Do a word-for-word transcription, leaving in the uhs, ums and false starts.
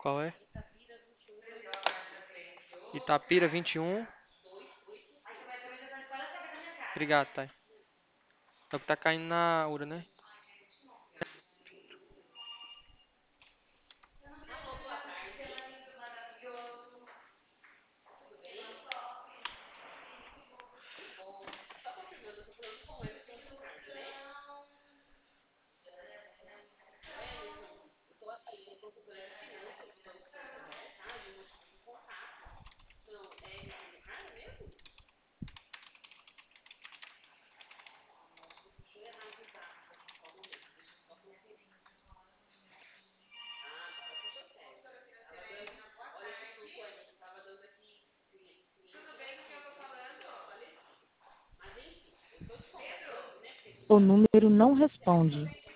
Qual é? Itapira vinte e um. Obrigado, Thay. É o que tá caindo na ura, né? O número não responde.